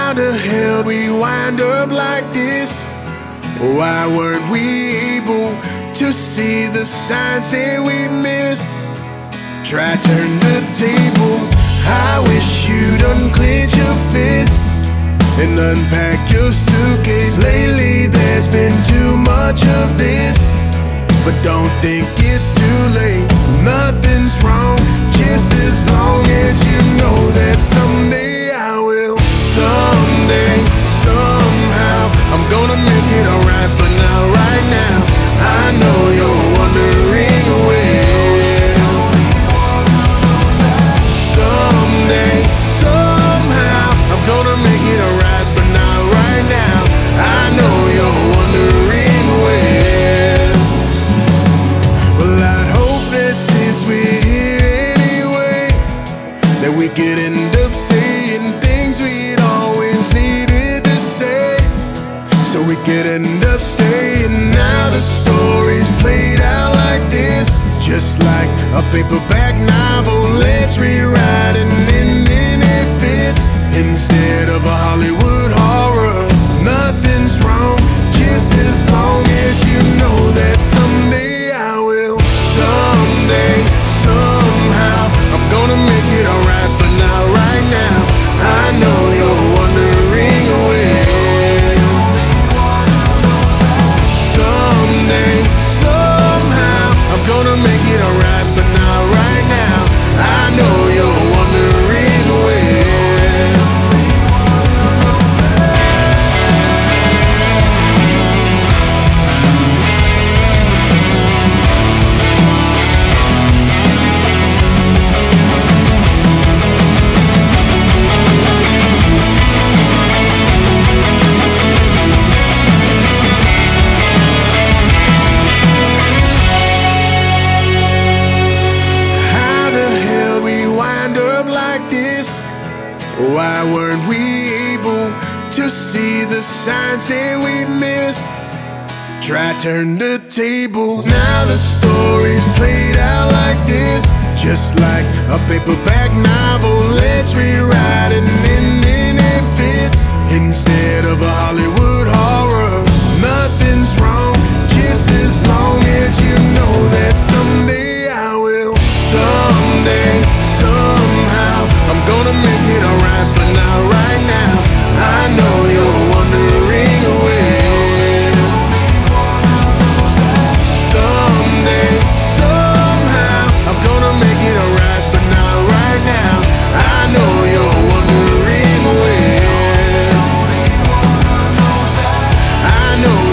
How the hell we wind up like this? Why weren't we able to see the signs that we missed? Try turn the tables. I wish you'd unclench your fist and unpack your suitcase. Lately there's been too much of this, but don't think it's too late. Nothing's wrong, just as long as you know that someday I will. Someday, somehow, I'm gonna make it alright. But not right now, I know you're wondering where. Someday, somehow, I'm gonna make it alright. But not right now, I know you're wondering where. Well, I'd hope that since we're here anyway, that we could end up saying things we'd always needed to say, so we could end up staying. Now the story's played out like this, just like a paperback novel. Let's rewrite an ending it fits, instead of a Hollywood horror. Nothing's wrong, just as long as you know that someday I will. Someday, somehow, I'm gonna make it alright. But not right now, I know you're wondering where. Someday, somehow, I'm gonna make it alright. But not right now, I know you're wondering where. Why weren't we able to see the signs that we missed? Try turn the tables. Now the story's played out like this, just like a paperback novel. Let's rewrite an ending it fits, instead of a Hollywood horror. Nothing's wrong, just as long as you know that someday I will. Someday, somehow, I'm gonna make it alright. But not right now, I know you're wondering where. Someday, somehow, I'm gonna make it alright. But not right now, I know you're wondering where. I know